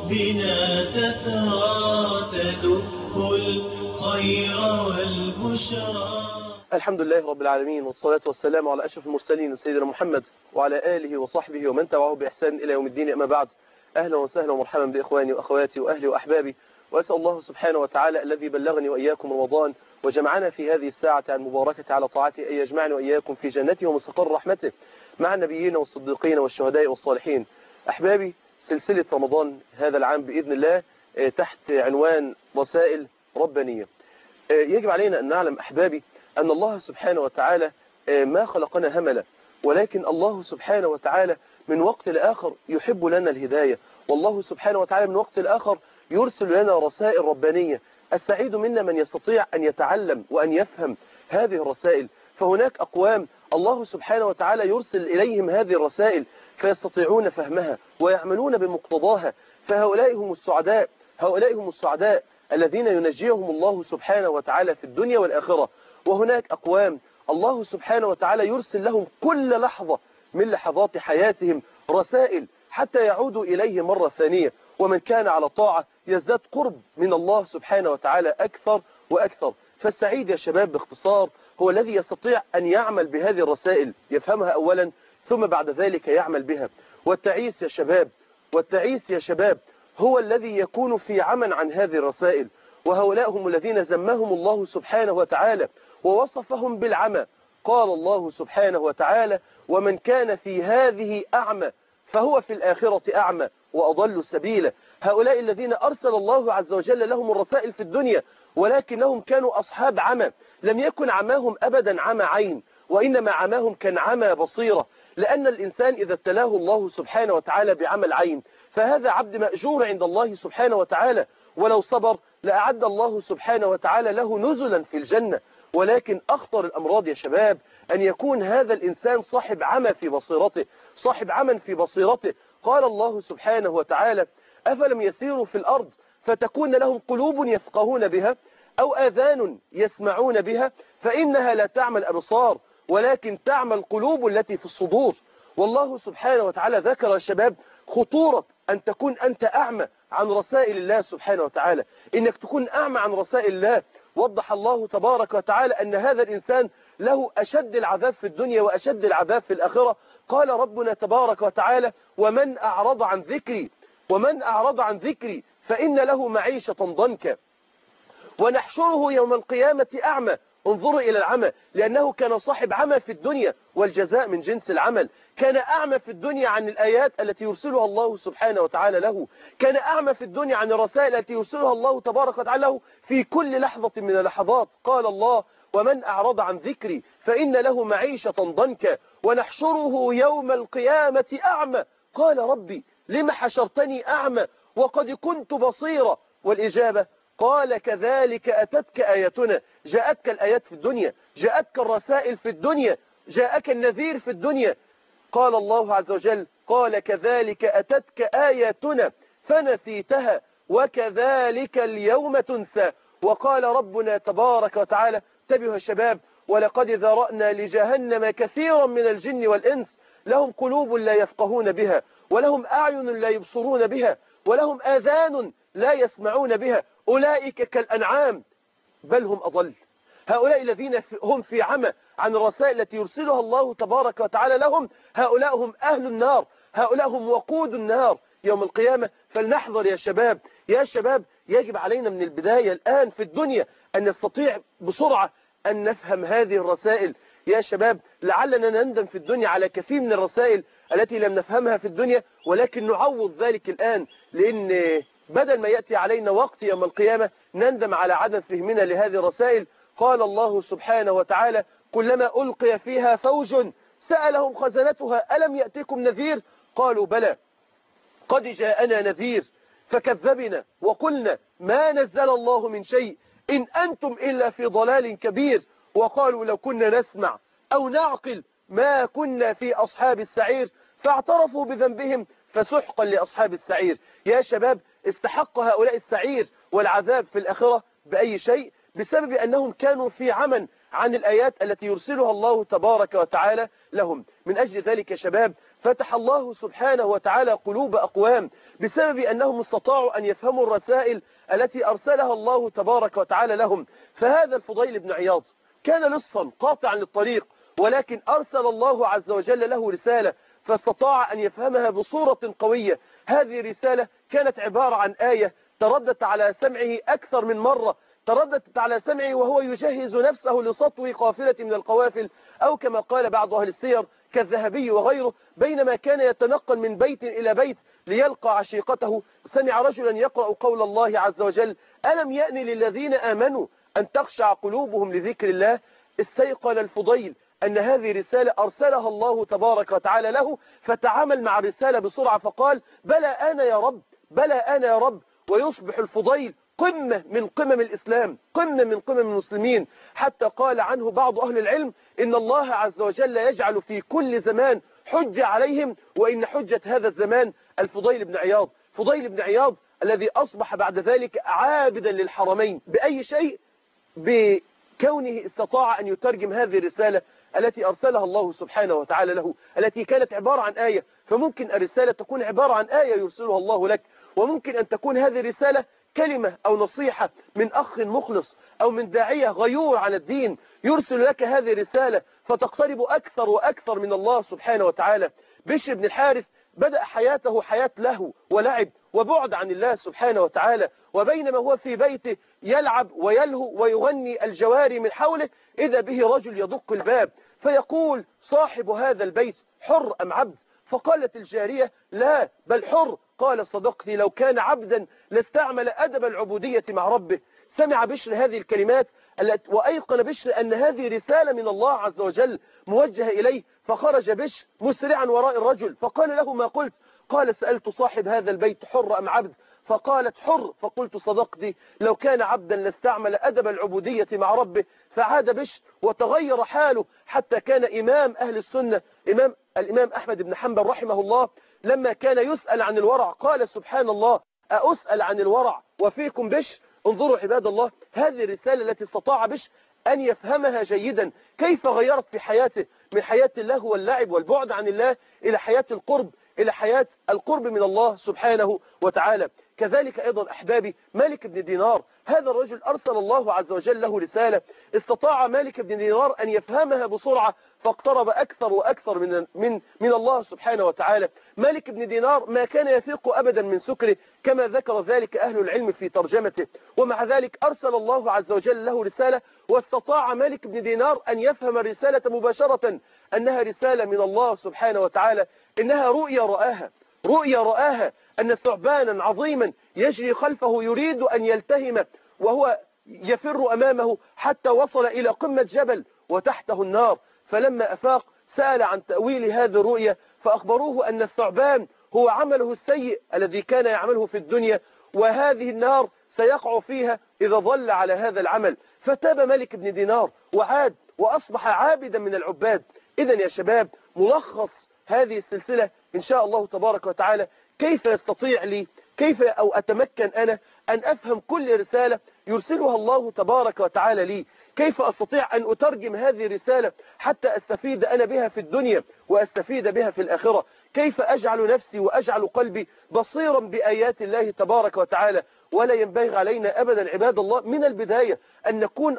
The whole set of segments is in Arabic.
ربنا تترى تزف الخير والبشرى. الحمد لله رب العالمين، والصلاة والسلام على أشرف المرسلين سيدنا محمد وعلى آله وصحبه ومن تبعه بإحسان إلى يوم الدين. أما بعد، أهلا وسهلا ومرحبا بإخواني وأخواتي وأهلي وأحبابي، وأسأل الله سبحانه وتعالى الذي بلغني وإياكم رمضان وجمعنا في هذه الساعة المباركة على طاعته أن يجمعني وإياكم في جنته ومستقر رحمته مع النبيين والصديقين والشهداء والصالحين. أحبابي، سلسلة رمضان هذا العام بإذن الله تحت عنوان رسائل ربانية. يجب علينا أن نعلم أحبابي أن الله سبحانه وتعالى ما خلقنا هملا، ولكن الله سبحانه وتعالى من وقت لآخر يحب لنا الهداية، والله سبحانه وتعالى من وقت لآخر يرسل لنا رسائل ربانية. السعيد منا من يستطيع أن يتعلم وأن يفهم هذه الرسائل، فهناك أقوام الله سبحانه وتعالى يرسل إليهم هذه الرسائل فيستطيعون فهمها ويعملون بمقتضاها، فهؤلاء هم السعداء، هؤلاء هم السعداء الذين ينجيهم الله سبحانه وتعالى في الدنيا والآخرة. وهناك أقوام الله سبحانه وتعالى يرسل لهم كل لحظة من لحظات حياتهم رسائل حتى يعودوا إليه مرة ثانية، ومن كان على طاعة يزداد قرب من الله سبحانه وتعالى أكثر وأكثر. فالسعيد يا شباب باختصار هو الذي يستطيع أن يعمل بهذه الرسائل، يفهمها أولا ثم بعد ذلك يعمل بها. والتعيس يا شباب، والتعيس يا شباب هو الذي يكون في عمى عن هذه الرسائل، وهؤلاء هم الذين ذمهم الله سبحانه وتعالى ووصفهم بالعمى. قال الله سبحانه وتعالى: ومن كان في هذه أعمى فهو في الآخرة أعمى وأضل سبيلا. هؤلاء الذين أرسل الله عز وجل لهم الرسائل في الدنيا، ولكنهم كانوا أصحاب عمى، لم يكن عماهم أبدا عمى عين، وإنما عماهم كان عمى بصيرة. لأن الإنسان إذا ابتلاه الله سبحانه وتعالى بعمى العين فهذا عبد مأجور عند الله سبحانه وتعالى، ولو صبر لأعد الله سبحانه وتعالى له نزلا في الجنة. ولكن أخطر الأمراض يا شباب أن يكون هذا الإنسان صاحب عمى في بصيرته، صاحب عمى في بصيرته. قال الله سبحانه وتعالى: أفلم يسيروا في الأرض فتكون لهم قلوب يفقهون بها أو آذان يسمعون بها فإنها لا تعمى الأبصار ولكن تعمى القلوب التي في الصدور. والله سبحانه وتعالى ذكر يا شباب خطورة أن تكون أنت أعمى عن رسائل الله سبحانه وتعالى، إنك تكون أعمى عن رسائل الله. وضح الله تبارك وتعالى أن هذا الإنسان له أشد العذاب في الدنيا وأشد العذاب في الآخرة. قال ربنا تبارك وتعالى: ومن أعرض عن ذكري، ومن أعرض عن ذكري فإن له معيشة ضنكا ونحشره يوم القيامة أعمى. انظروا إلى العمى، لأنه كان صاحب عمى في الدنيا، والجزاء من جنس العمل. كان أعمى في الدنيا عن الآيات التي يرسلها الله سبحانه وتعالى له، كان أعمى في الدنيا عن الرسائل التي يرسلها الله تبارك وتعالى له في كل لحظة من اللحظات. قال الله: ومن أعرض عن ذكري فإن له معيشة ضنكا ونحشره يوم القيامة أعمى. قال: ربي لم حشرتني أعمى وقد كنت بصيرا؟ والإجابة: قال: كذلك أتتك آياتنا. جاءتك الآيات في الدنيا، جاءتك الرسائل في الدنيا، جاءك النذير في الدنيا. قال الله عز وجل: قال: كذلك أتتك آياتنا فنسيتها وكذلك اليوم تنسى. وقال ربنا تبارك وتعالى، انتبهوا يا شباب: ولقد ذرأنا لجهنم كثيرا من الجن والإنس لهم قلوب لا يفقهون بها ولهم أعين لا يبصرون بها ولهم آذان لا يسمعون بها أولئك كالأنعام بل هم أضل. هؤلاء الذين هم في عمى عن الرسائل التي يرسلها الله تبارك وتعالى لهم، هؤلاء هم أهل النار، هؤلاء هم وقود النار يوم القيامة. فلنحذر يا شباب، يا شباب يجب علينا من البداية الآن في الدنيا أن نستطيع بسرعة أن نفهم هذه الرسائل. يا شباب لعلنا نندم في الدنيا على كثير من الرسائل التي لم نفهمها في الدنيا، ولكن نعوض ذلك الآن، لأن بدل ما يأتي علينا وقت يوم القيامة نندم على عدم فهمنا لهذه الرسائل. قال الله سبحانه وتعالى: كلما ألقي فيها فوج سألهم خزنتها ألم يأتكم نذير؟ قالوا بلى قد جاءنا نذير فكذبنا وقلنا ما نزل الله من شيء إن أنتم إلا في ضلال كبير. وقالوا لو كنا نسمع أو نعقل ما كنا في أصحاب السعير فاعترفوا بذنبهم فسحقا لأصحاب السعير. يا شباب استحق هؤلاء السعير والعذاب في الآخرة بأي شيء؟ بسبب أنهم كانوا في عمى عن الآيات التي يرسلها الله تبارك وتعالى لهم. من أجل ذلك يا شباب فتح الله سبحانه وتعالى قلوب أقوام بسبب أنهم استطاعوا أن يفهموا الرسائل التي أرسلها الله تبارك وتعالى لهم. فهذا الفضيل بن عياض كان لصا قاطعا للطريق، ولكن أرسل الله عز وجل له رسالة فاستطاع أن يفهمها بصورة قوية. هذه الرسالة كانت عبارة عن آية تردت على سمعه أكثر من مرة، ترددت على سمعه وهو يجهز نفسه لسطو قافلة من القوافل، أو كما قال بعض أهل السير كالذهبي وغيره، بينما كان يتنقل من بيت إلى بيت ليلقى عشيقته سمع رجلا يقرأ قول الله عز وجل: ألم يأن للذين آمنوا أن تخشع قلوبهم لذكر الله. استيقن الفضيل أن هذه رسالة أرسلها الله تبارك وتعالى له، فتعامل مع الرسالة بسرعة فقال: بلى أنا يا رب، بلى أنا يا رب. ويصبح الفضيل قمة من قمم الإسلام، قمة من قمم المسلمين، حتى قال عنه بعض أهل العلم إن الله عز وجل يجعل في كل زمان حجة عليهم، وإن حجة هذا الزمان الفضيل بن عياض. فضيل بن عياض الذي أصبح بعد ذلك عابدا للحرمين بأي شيء؟ بكونه استطاع أن يترجم هذه الرسالة التي أرسلها الله سبحانه وتعالى له، التي كانت عبارة عن آية. فممكن الرسالة تكون عبارة عن آية يرسلها الله لك، وممكن أن تكون هذه الرسالة كلمة أو نصيحة من أخ مخلص أو من داعية غيور على الدين يرسل لك هذه الرسالة فتقترب أكثر وأكثر من الله سبحانه وتعالى. بشر بن الحارث بدأ حياته حياة له ولعب وبعد عن الله سبحانه وتعالى، وبينما هو في بيته يلعب ويلهو ويغني الجواري من حوله، إذا به رجل يدق الباب فيقول: صاحب هذا البيت حر أم عبد؟ فقالت الجارية: لا بل حر. قال: صدقتي، لو كان عبدا لاستعمل أدب العبودية مع ربه. سمع بشر هذه الكلمات وأيقن بشر أن هذه رسالة من الله عز وجل موجهة إليه، فخرج بشر مسرعا وراء الرجل فقال له: ما قلت؟ قال: سألت صاحب هذا البيت حر أم عبد؟ فقالت: حر. فقلت: صدقتي، لو كان عبدا لاستعمل أدب العبودية مع ربه. فعاد بشر وتغير حاله حتى كان إمام أهل السنة الإمام أحمد بن حنبل رحمه الله لما كان يسأل عن الورع قال: سبحان الله، أسأل عن الورع وفيكم بشر؟ انظروا عباد الله هذه الرسالة التي استطاع بشر أن يفهمها جيدا، كيف غيرت في حياته من حياة اللهو واللعب والبعد عن الله إلى حياة القرب، إلى حياة القرب من الله سبحانه وتعالى. كذلك أيضا أحبابي مالك بن دينار، هذا الرجل أرسل الله عز وجل له رسالة، استطاع مالك بن دينار أن يفهمها بسرعة فاقترب أكثر وأكثر من الله سبحانه وتعالى. مالك بن دينار ما كان يفيق أبدا من سكره كما ذكر ذلك أهل العلم في ترجمته، ومع ذلك أرسل الله عز وجل له رسالة، واستطاع مالك بن دينار أن يفهم الرسالة مباشرة أنها رسالة من الله سبحانه وتعالى، إنها رؤيا رآها أن ثعبانا عظيما يجري خلفه يريد أن يلتهم، وهو يفر أمامه حتى وصل إلى قمة جبل وتحته النار. فلما أفاق سأل عن تأويل هذه الرؤيا، فأخبروه أن الثعبان هو عمله السيء الذي كان يعمله في الدنيا، وهذه النار سيقع فيها إذا ظل على هذا العمل. فتاب مالك بن دينار وعاد وأصبح عابدا من العباد. إذن يا شباب ملخص هذه السلسلة إن شاء الله تبارك وتعالى، كيف يستطيع لي أو أتمكن أنا أن أفهم كل رسالة يرسلها الله تبارك وتعالى لي، كيف أستطيع أن أترجم هذه الرسالة حتى أستفيد أنا بها في الدنيا وأستفيد بها في الآخرة، كيف أجعل نفسي وأجعل قلبي بصيرا بآيات الله تبارك وتعالى. ولا ينبغي علينا أبدا عباد الله من البداية أن نكون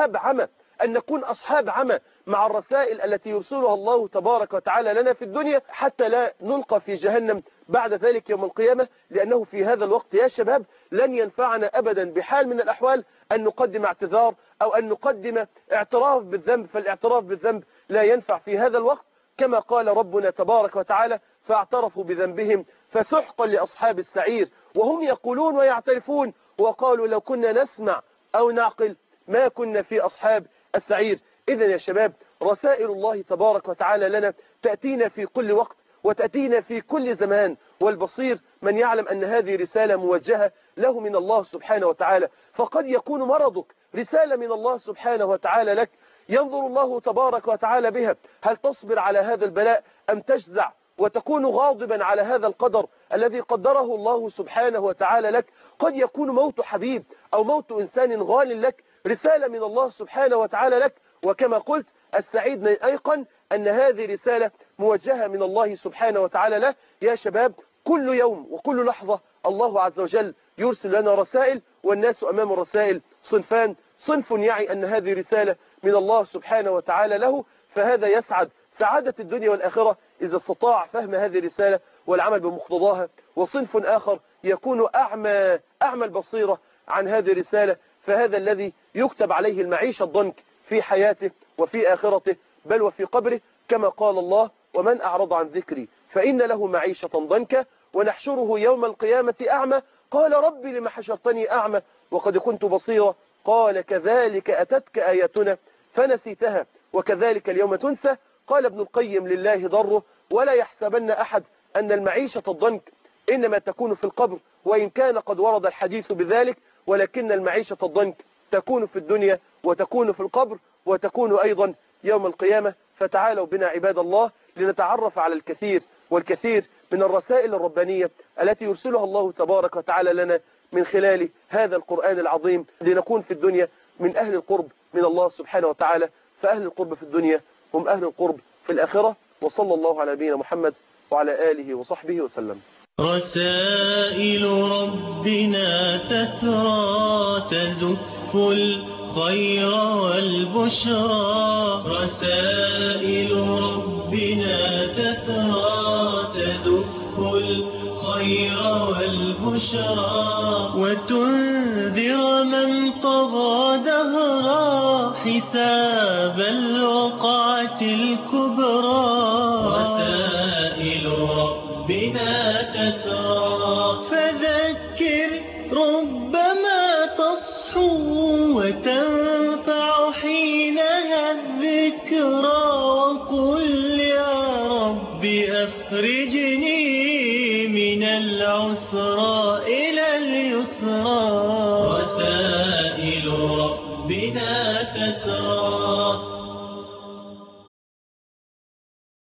أصحاب عمى مع الرسائل التي يرسلها الله تبارك وتعالى لنا في الدنيا، حتى لا نلقى في جهنم بعد ذلك يوم القيامة، لأنه في هذا الوقت يا شباب لن ينفعنا أبدا بحال من الأحوال أن نقدم اعتذار أو أن نقدم اعتراف بالذنب، فالاعتراف بالذنب لا ينفع في هذا الوقت، كما قال ربنا تبارك وتعالى: فاعترفوا بذنبهم فسحقا لأصحاب السعير. وهم يقولون ويعترفون وقالوا: لو كنا نسمع أو نعقل ما كنا في أصحاب السعير. إذن يا شباب رسائل الله تبارك وتعالى لنا تأتينا في كل وقت وتأتينا في كل زمان، والبصير من يعلم أن هذه رسالة موجهة له من الله سبحانه وتعالى. فقد يكون مرضك رسالة من الله سبحانه وتعالى لك، ينظر الله تبارك وتعالى بها هل تصبر على هذا البلاء أم تجزع وتكون غاضبا على هذا القدر الذي قدره الله سبحانه وتعالى لك. قد يكون موت حبيب أو موت إنسان غال لك رسالة من الله سبحانه وتعالى لك، وكما قلت السعيد من أيقن أن هذه رسالة موجهة من الله سبحانه وتعالى له. يا شباب، كل يوم وكل لحظة الله عز وجل يرسل لنا رسائل، والناس أمام الرسائل صنفان: صنف يعي أن هذه رسالة من الله سبحانه وتعالى له، فهذا يسعد سعادة الدنيا والآخرة إذا استطاع فهم هذه الرسالة والعمل بمقتضاها. وصنف آخر يكون أعمى البصيرة عن هذه الرسالة، فهذا الذي يكتب عليه المعيشة الضنك في حياته وفي آخرته بل وفي قبره، كما قال الله: ومن أعرض عن ذكري فإن له معيشة ضنكا ونحشره يوم القيامة أعمى قال رب لم حشرتني أعمى وقد كنت بصيرا قال كذلك أتتك آياتنا فنسيتها وكذلك اليوم تنسى. قال ابن القيم: لله ضره ولا يحسبن أحد أن المعيشة الضنك إنما تكون في القبر، وإن كان قد ورد الحديث بذلك، ولكن المعيشة الضنك تكون في الدنيا وتكون في القبر وتكون أيضا يوم القيامة. فتعالوا بنا عباد الله لنتعرف على الكثير والكثير من الرسائل الربانية التي يرسلها الله تبارك وتعالى لنا من خلال هذا القرآن العظيم، لنكون في الدنيا من أهل القرب من الله سبحانه وتعالى، فأهل القرب في الدنيا هم أهل القرب في الآخرة. وصلى الله على نبينا محمد وعلى آله وصحبه وسلم. رسائل ربنا تترى تزف الخير والبشرى، رسائل ربنا تترى تزف الخير والبشرى، وتنذر من طغى دهرا حساب الوقعة الكبرى. رسائل ربنا تترى فذكر ربما تصحو وتنفع حينها الذكرى، وقل يا رب أخرجني من العسرى إلى اليسرى. رسائل ربنا تترى